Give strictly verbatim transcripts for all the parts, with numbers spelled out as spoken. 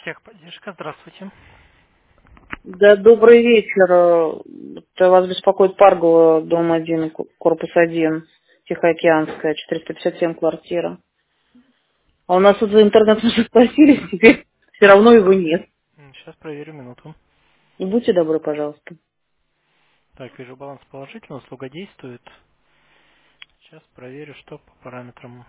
Техподдержка, здравствуйте. Да, добрый вечер. Это вас беспокоит Паргова, дом один, ко- корпус один, Тихоокеанская, четыреста пятьдесят семь квартира. А у нас тут за интернет мы заплатили, теперь все равно его нет. Сейчас проверю минуту. Ну, будьте добры, пожалуйста. Так, вижу, баланс положительный, услуга действует. Сейчас проверю, что по параметрам.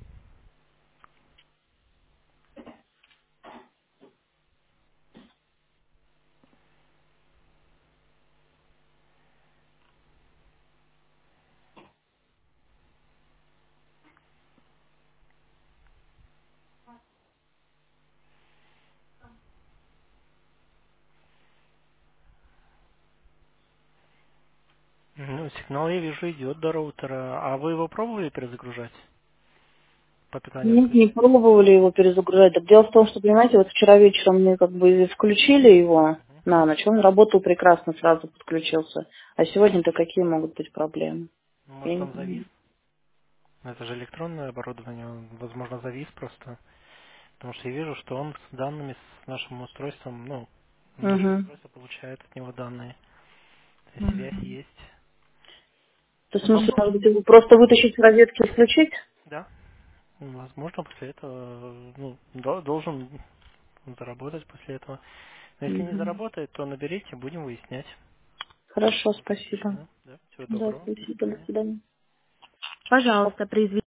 Ну, сигнал я вижу идет до роутера. А вы его пробовали перезагружать? По питанию Нет, не отключить? пробовали его перезагружать. Так дело в том, что, понимаете, вот вчера вечером мы как бы включили его на ночь, он работал прекрасно, сразу подключился. А сегодня-то какие могут быть проблемы? Ну, Я может, не он завис? понимаю. Ну, это же электронное оборудование, он, возможно, завис просто. Потому что я вижу, что он с данными, с нашим устройством, ну, наше устройство получает от него данные. То есть связь Угу. есть. То есть, в Ну, смысле, попробуйте. может быть, его просто вытащить с розетки и включить? Да. Возможно, после этого ну, до- должен заработать после этого. Но если не Мгм. заработает, то наберите, будем выяснять. Хорошо, Может, спасибо. причина. Да. Всего Да, доброго. До спасибо, до свидания. свидания. Пожалуйста, произведите.